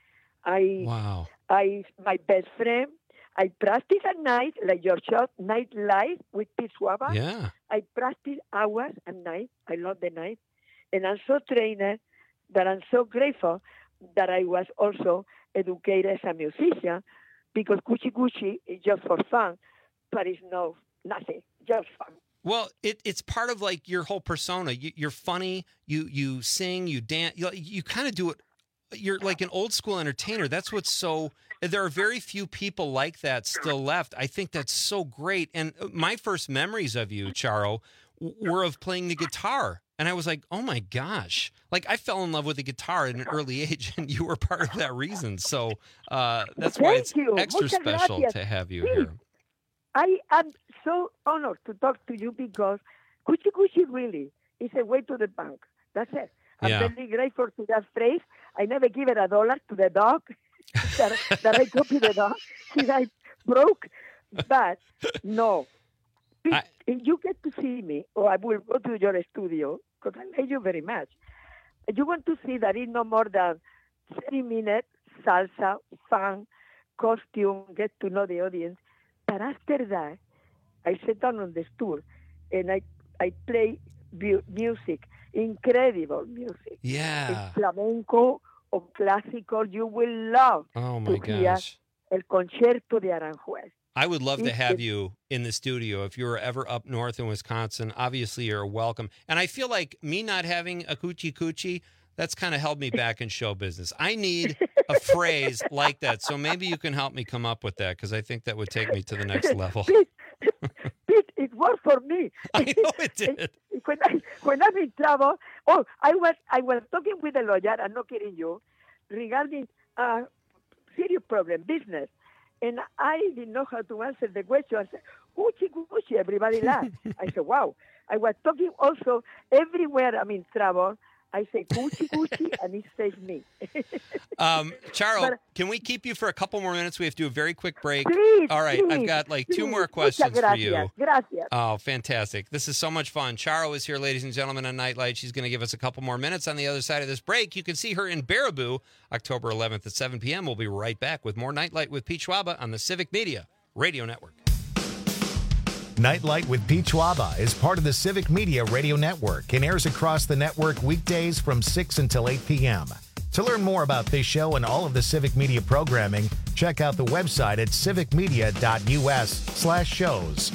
My best friend, I practice at night, like your show, Night Live with Pete Suava. Yeah. I practice hours at night. I love the night. And I'm so trained that I'm so grateful that I was also educated as a musician, because Gucci is just for fun, but it's nothing, just fun. Well, it's part of like your whole persona. You're funny, you sing, you dance, you kind of do it. You're like an old school entertainer. That's what's so, there are very few people like that still left. I think that's so great. And my first memories of you, Charo, were of playing the guitar. And I was like, oh my gosh. Like I fell in love with the guitar at an early age, and you were part of that reason. So that's why it's extra special to have you here. I am so honored to talk to you because Gucci really is a way to the bank. That's it. I'm very grateful to that phrase. I never give it $1 to the dog that I copied the dog. He died broke. But no. If you get to see me, or I will go to your studio, because I like you very much, you want to see that it's no more than 30 minutes, salsa, fun, costume, get to know the audience. But after that, I sit down on the stool and I play music, incredible music. Yeah. It's flamenco or classical. You will love to hear El Concierto de Aranjuez. I would love to have you in the studio if you were ever up north in Wisconsin. Obviously, you're welcome. And I feel like me not having a coochie, that's kind of held me back in show business. I need a phrase like that. So maybe you can help me come up with that, because I think that would take me to the next level. Pete, it worked for me. I know it did. When I'm in trouble, I was talking with a lawyer, I'm not kidding you, regarding serious problem, business. And I didn't know how to answer the question. I said, Gucci, Gucci, everybody laughed. I said, wow. I was talking also everywhere I'm in trouble. I say Gucci, Gucci, and it says me. Charo, can we keep you for a couple more minutes? We have to do a very quick break. Please, all right, please, I've got like two more Muchas questions for you. Gracias. Oh, fantastic. This is so much fun. Charo is here, ladies and gentlemen, on Nightlight. She's going to give us a couple more minutes on the other side of this break. You can see her in Baraboo, October 11th at 7 p.m. We'll be right back with more Nightlight with Pete Schwaba on the Civic Media Radio Network. Nightlight with Pete Schwaba is part of the Civic Media Radio Network and airs across the network weekdays from 6 until 8 p.m. To learn more about this show and all of the Civic Media programming, check out the website at civicmedia.us/shows.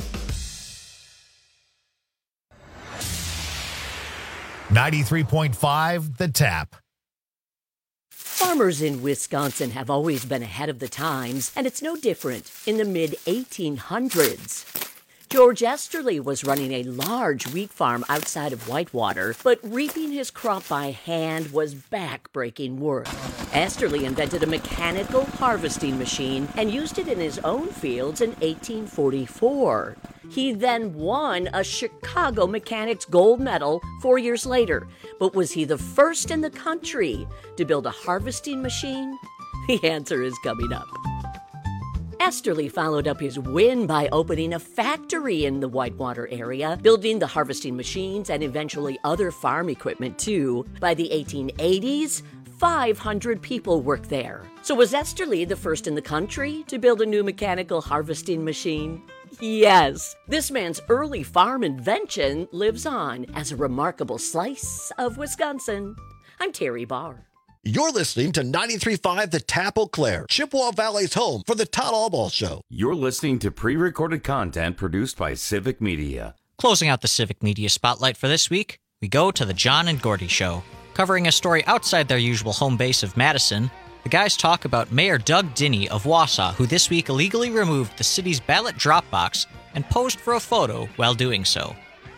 .5 The Tap. Farmers in Wisconsin have always been ahead of the times, and it's no different in the mid-1800s. George Esterly was running a large wheat farm outside of Whitewater, but reaping his crop by hand was back-breaking work. Esterly invented a mechanical harvesting machine and used it in his own fields in 1844. He then won a Chicago Mechanics Gold Medal 4 years later. But was he the first in the country to build a harvesting machine? The answer is coming up. Esterly followed up his win by opening a factory in the Whitewater area, building the harvesting machines and eventually other farm equipment too. By the 1880s, 500 people worked there. So was Esterly the first in the country to build a new mechanical harvesting machine? Yes, this man's early farm invention lives on as a remarkable slice of Wisconsin. I'm Terry Barr. You're listening to 93.5 The Tap Eau Claire, Chippewa Valley's home for the Todd Albaugh Show. You're listening to pre-recorded content produced by Civic Media. Closing out the Civic Media Spotlight for this week, we go to the John and Gordy Show. Covering a story outside their usual home base of Madison, the guys talk about Mayor Doug Dinney of Wausau, who this week illegally removed the city's ballot drop box and posed for a photo while doing so.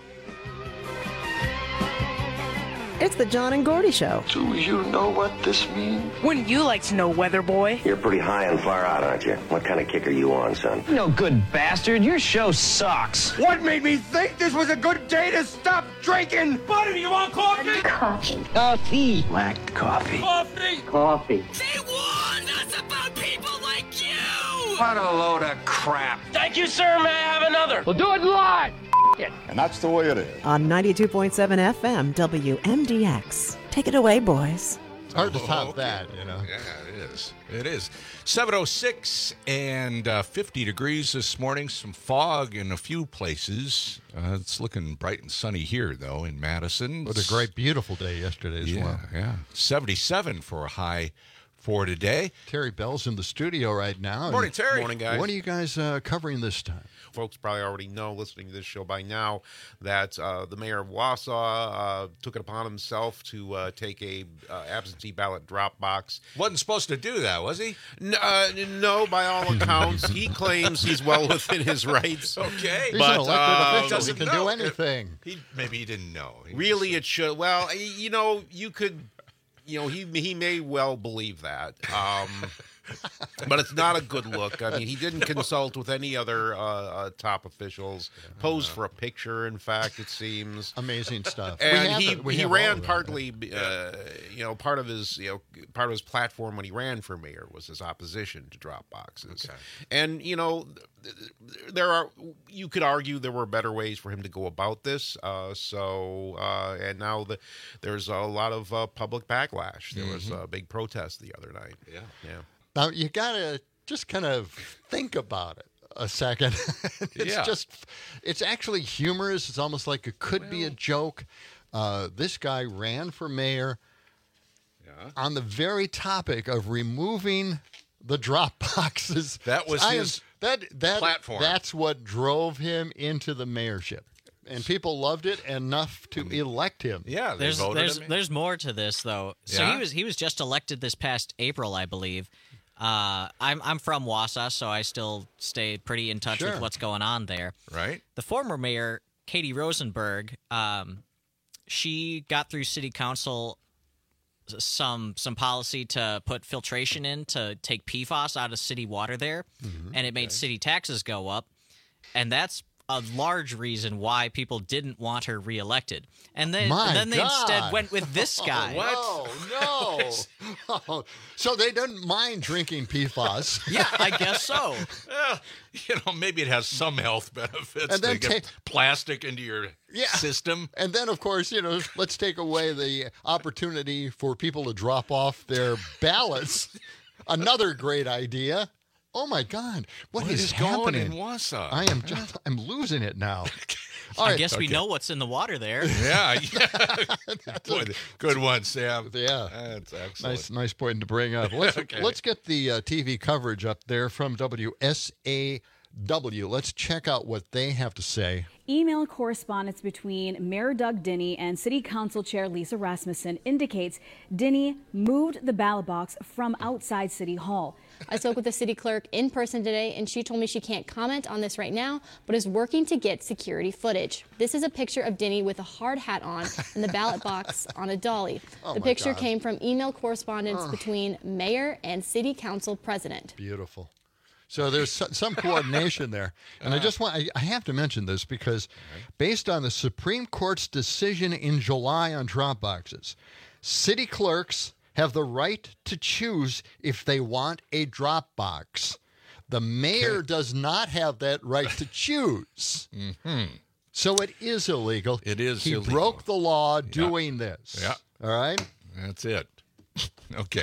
It's the John and Gordy Show. Do you know what this means? Wouldn't you like to know, Weather Boy? You're pretty high and far out, aren't you? What kind of kick are you on, son? No good bastard. Your show sucks. What made me think this was a good day to stop drinking? Buddy, do you want coffee? Coffee. Black coffee. Coffee. Coffee. They warned us about people like you! What a load of crap. Thank you, sir. May I have another? We'll do it live. And that's the way it is. On 92.7 FM, WMDX. Take it away, boys. It's hard to top that, you know. Yeah, it is. It is. 7:06 and 50 degrees this morning. Some fog in a few places. It's looking bright and sunny here, though, in Madison. It was a great, beautiful day yesterday as well. Yeah. 77 for a high for today. Terry Bell's in the studio right now. Morning, Terry. Morning, guys. What are you guys covering this time? Folks probably already know, listening to this show by now, that the mayor of Wausau took it upon himself to take a absentee ballot drop box. Wasn't supposed to do that, was he? No, by all accounts. He claims he's well within his rights. Okay. He's an elected official. He can do anything. Maybe he didn't know. Really, it should. Well, you could... he may well believe that. But it's not a good look. I mean, he didn't consult with any other top officials. Posed for a picture, in fact, it seems. Amazing stuff. And he ran partly, part of his platform when he ran for mayor was his opposition to drop boxes. Okay. And you could argue there were better ways for him to go about this. And now there's a lot of public backlash. There was a big protest the other night. Yeah. Now, you got to just kind of think about it a second. It's actually humorous. It's almost like it could be a joke. This guy ran for mayor on the very topic of removing the drop boxes. That was his platform. That's what drove him into the mayorship. And people loved it enough to elect him. Yeah, they voted him. There's more to this, though. So he was just elected this past April, I believe. I'm from Wausau, so I still stay pretty in touch with what's going on there. Right. The former mayor, Katie Rosenberg, she got through city council some policy to put filtration in to take PFAS out of city water there, and it made city taxes go up, and that's a large reason why people didn't want her reelected. And then they instead went with this guy. No. So they didn't mind drinking PFAS. Yeah, I guess so. Maybe it has some health benefits. And then get plastic into your system. And then, of course, let's take away the opportunity for people to drop off their ballots. Another great idea. Oh my God! What is happening in Wausau? I'm losing it now. I guess we know what's in the water there. Yeah. Boy, good one, Sam. Yeah, that's excellent. Nice point to bring up. Let's get the TV coverage up there from WSAW. Let's check out what they have to say. Email correspondence between Mayor Doug Dinny and City Council Chair Lisa Rasmussen indicates Dinny moved the ballot box from outside City Hall. I spoke with the city clerk in person today, and she told me she can't comment on this right now, but is working to get security footage. This is a picture of Dinny with a hard hat on and the ballot box on a dolly. The picture came from email correspondence between mayor and city council president. Beautiful. So there's some coordination there. And I have to mention this because based on the Supreme Court's decision in July on drop boxes, city clerks have the right to choose if they want a drop box. The mayor does not have that right to choose. So it is illegal. It is illegal. He broke the law doing this. Yeah. All right? That's it. Okay.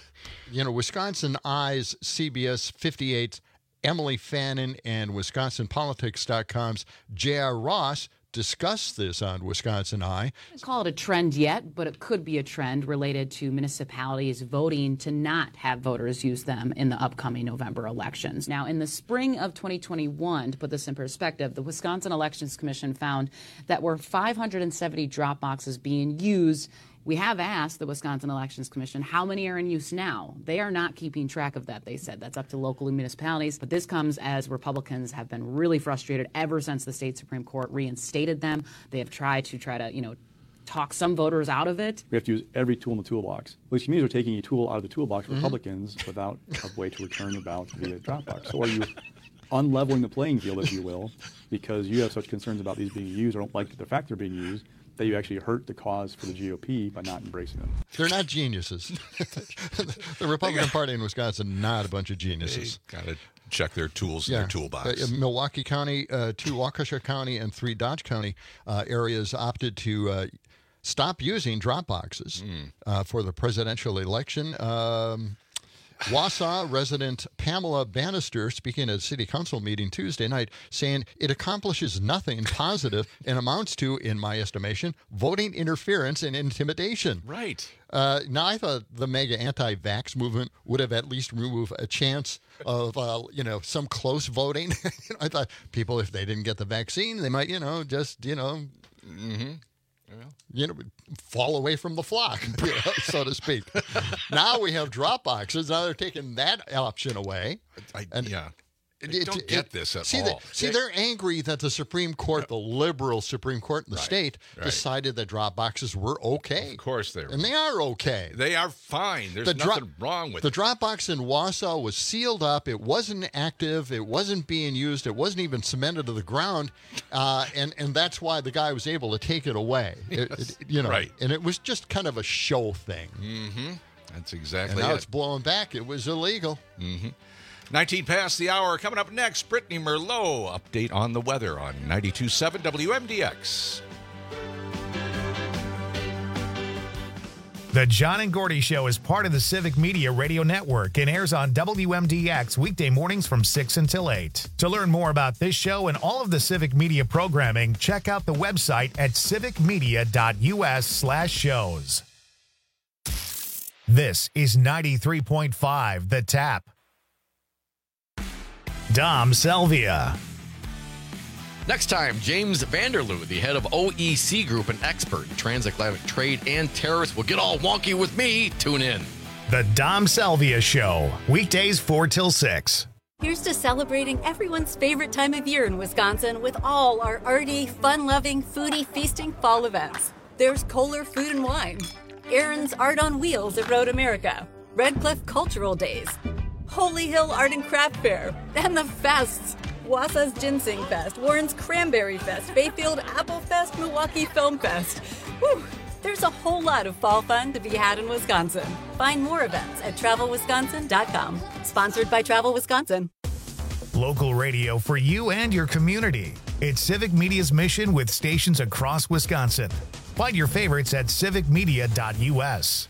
Wisconsin Eyes, CBS 58's Emily Fannin and WisconsinPolitics.com's J.R. Ross discussed this on Wisconsin Eye. I wouldn't call it a trend yet, but it could be a trend related to municipalities voting to not have voters use them in the upcoming November elections. Now, in the spring of 2021, to put this in perspective, the Wisconsin Elections Commission found that were 570 drop boxes being used. We have asked the Wisconsin Elections Commission how many are in use now. They are not keeping track of that, they said. That's up to local municipalities. But this comes as Republicans have been really frustrated ever since the state Supreme Court reinstated them. They have tried to talk some voters out of it. We have to use every tool in the toolbox, which means we're taking a tool out of the toolbox for Republicans without a way to return the ballot via Dropbox. So are you unleveling the playing field, if you will, because you have such concerns about these being used or don't like the fact they're being used, that you actually hurt the cause for the GOP by not embracing them. They're not geniuses. The Republican Party in Wisconsin, not a bunch of geniuses. Got to check their tools in their toolbox. Milwaukee County, 2 Waukesha County, and 3 Dodge County areas opted to stop using drop boxes for the presidential election. Wausau resident Pamela Bannister speaking at a city council meeting Tuesday night saying it accomplishes nothing positive and amounts to, in my estimation, voting interference and intimidation. Right. Now, I thought the mega anti-vax movement would have at least removed a chance of, some close voting. I thought people, if they didn't get the vaccine, they might, fall away from the flock, so to speak. Now we have drop boxes. Now they're taking that option away. I don't get this at all. They're angry that the Supreme Court, the liberal Supreme Court in the state, decided that drop boxes were okay. Of course they were. And they are okay. They are fine. There's nothing wrong with it. The drop box in Wausau was sealed up. It wasn't active. It wasn't being used. It wasn't even cemented to the ground. And that's why the guy was able to take it away. Right. And it was just kind of a show thing. Mm-hmm. That's exactly and now it's blowing back. It was illegal. Mm-hmm. 19 past the hour. Coming up next, Brittany Merlot. Update on the weather on 92.7 WMDX. The John and Gordy Show is part of the Civic Media Radio Network and airs on WMDX weekday mornings from 6 until 8. To learn more about this show and all of the Civic Media programming, check out the website at civicmedia.us/shows. This is 93.5 The Tap. Dom Selvia. Next time, James Vanderloo, the head of OEC Group and expert in transatlantic trade and tariffs, will get all wonky with me. Tune in. The Dom Selvia Show, weekdays 4 till 6. Here's to celebrating everyone's favorite time of year in Wisconsin with all our arty, fun-loving, foodie, feasting fall events. There's Kohler Food and Wine, Aaron's Art on Wheels at Road America, Red Cliff Cultural Days, Holy Hill Art and Craft Fair, and the fests. Wausau's Ginseng Fest, Warren's Cranberry Fest, Bayfield Apple Fest, Milwaukee Film Fest. Whew. There's a whole lot of fall fun to be had in Wisconsin. Find more events at TravelWisconsin.com. Sponsored by Travel Wisconsin. Local radio for you and your community. It's Civic Media's mission with stations across Wisconsin. Find your favorites at civicmedia.us.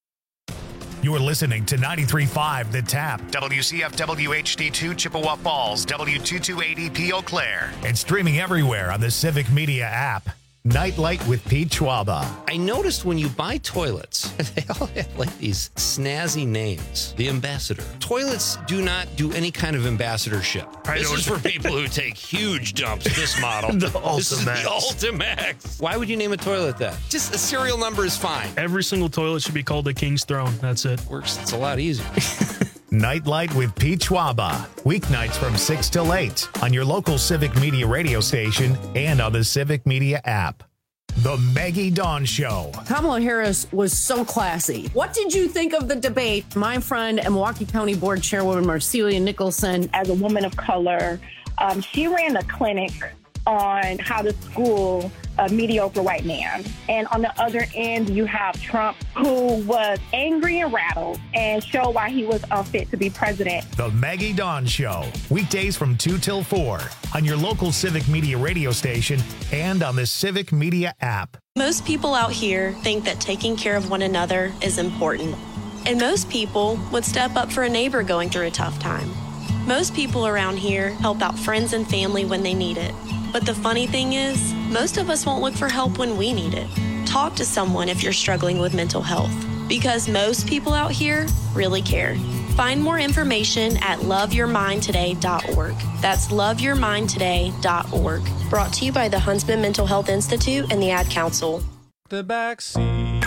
You're listening to 93.5 The Tap, WCFW HD2 Chippewa Falls, W228EP Eau Claire, and streaming everywhere on the Civic Media app. Nightlight with Pete Schwaba. I noticed when you buy toilets, they all have like these snazzy names. The Ambassador. Toilets do not do any kind of ambassadorship. This is for people who take huge dumps. This model. The This is the Ultimax. Ultimax. Why would you name a toilet that? Just a serial number is fine. Every single toilet should be called the King's Throne. That's it. Works. It's a lot easier. Nightlight with Pete Schwaba. Weeknights from 6 till 8 on your local Civic Media radio station and on the Civic Media app. The Maggie Dawn Show. Kamala Harris was so classy. What did you think of the debate? My friend and Milwaukee County Board Chairwoman Marcelia Nicholson. As a woman of color, she ran a clinic on how to school a mediocre white man. And on the other end, you have Trump, who was angry and rattled and showed why he was unfit to be president. The Maggie Dawn Show. Weekdays from 2 till 4 on your local Civic Media radio station and on the Civic Media app. Most people out here think that taking care of one another is important. And most people would step up for a neighbor going through a tough time. Most people around here help out friends and family when they need it. But the funny thing is, most of us won't look for help when we need it. Talk to someone if you're struggling with mental health, because most people out here really care. Find more information at loveyourmindtoday.org. That's loveyourmindtoday.org. Brought to you by the Huntsman Mental Health Institute and the Ad Council. The back seat.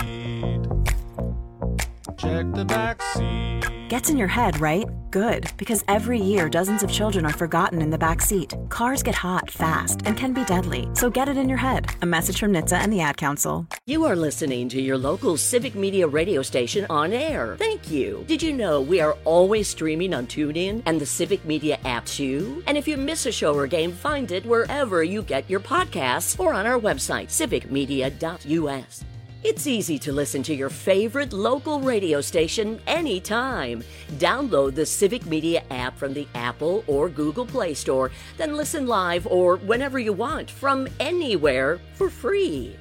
Check the back seat. Gets in your head, right? Good, because every year dozens of children are forgotten in the back seat. Cars get hot fast and can be deadly, so get it in your head. A message from NHTSA and the Ad Council. You are listening to your local Civic Media radio station on air. Thank you. Did you know we are always streaming on TuneIn and the Civic Media app too? And if you miss a show or game, find it wherever you get your podcasts or on our website, civicmedia.us. It's easy to listen to your favorite local radio station anytime. Download the Civic Media app from the Apple or Google Play Store, then listen live or whenever you want from anywhere for free.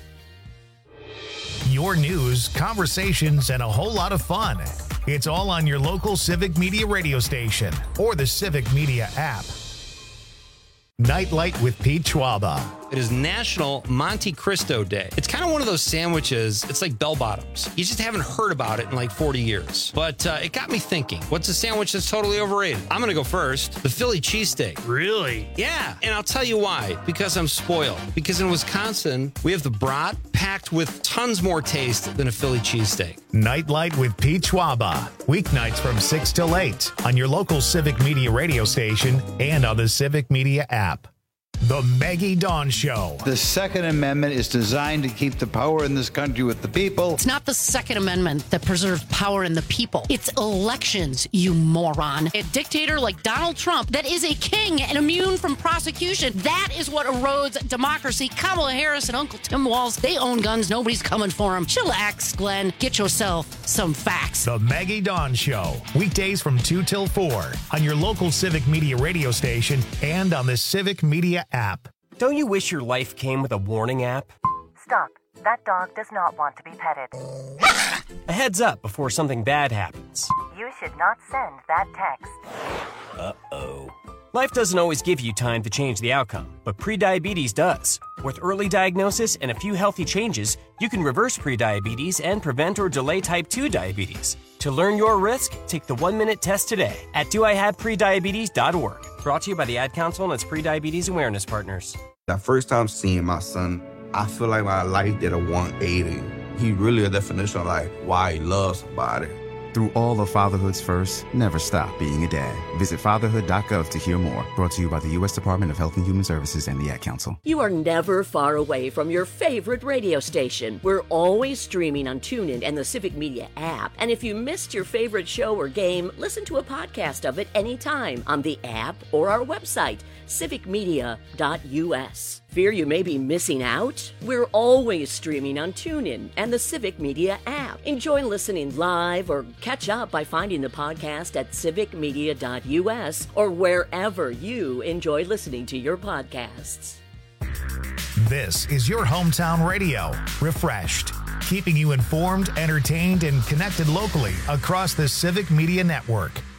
Your news, conversations, and a whole lot of fun. It's all on your local Civic Media radio station or the Civic Media app. Nightlight with Pete Schwaba. It is National Monte Cristo Day. It's kind of one of those sandwiches. It's like bell bottoms. You just haven't heard about it in like 40 years. But it got me thinking, what's a sandwich that's totally overrated? I'm going to go first. The Philly cheesesteak. Really? Yeah. And I'll tell you why. Because I'm spoiled. Because in Wisconsin, we have the brat packed with tons more taste than a Philly cheesesteak. Nightlight with Pete Schwaba. Weeknights from 6 till 8 on your local Civic Media radio station and on the Civic Media app. The Maggie Dawn Show. The Second Amendment is designed to keep the power in this country with the people. It's not the Second Amendment that preserves power in the people. It's elections, you moron. A dictator like Donald Trump that is a king and immune from prosecution. That is what erodes democracy. Kamala Harris and Uncle Tim Walz, they own guns. Nobody's coming for them. Chillax, Glenn. Get yourself some facts. The Maggie Dawn Show. Weekdays from 2 till 4 on your local Civic Media radio station and on the Civic Media app. Don't you wish your life came with a warning app? Stop. That dog does not want to be petted. A heads up before something bad happens. You should not send that text. Uh-oh. Life doesn't always give you time to change the outcome, but prediabetes does. With early diagnosis and a few healthy changes, you can reverse prediabetes and prevent or delay type 2 diabetes. To learn your risk, take the 1-minute test today at doihaveprediabetes.org. Brought to you by the Ad Council and its Prediabetes Awareness Partners. The first time seeing my son, I feel like my life did a 180. He really a definition of like why he loves somebody. Through all of fatherhood's first, never stop being a dad. Visit fatherhood.gov to hear more. Brought to you by the U.S. Department of Health and Human Services and the Ad Council. You are never far away from your favorite radio station. We're always streaming on TuneIn and the Civic Media app. And if you missed your favorite show or game, listen to a podcast of it anytime on the app or our website, civicmedia.us. Fear you may be missing out? We're always streaming on TuneIn and the Civic Media app. Enjoy listening live or catch up by finding the podcast at civicmedia.us or wherever you enjoy listening to your podcasts. This is your hometown radio, refreshed, keeping you informed, entertained, and connected locally across the Civic Media Network.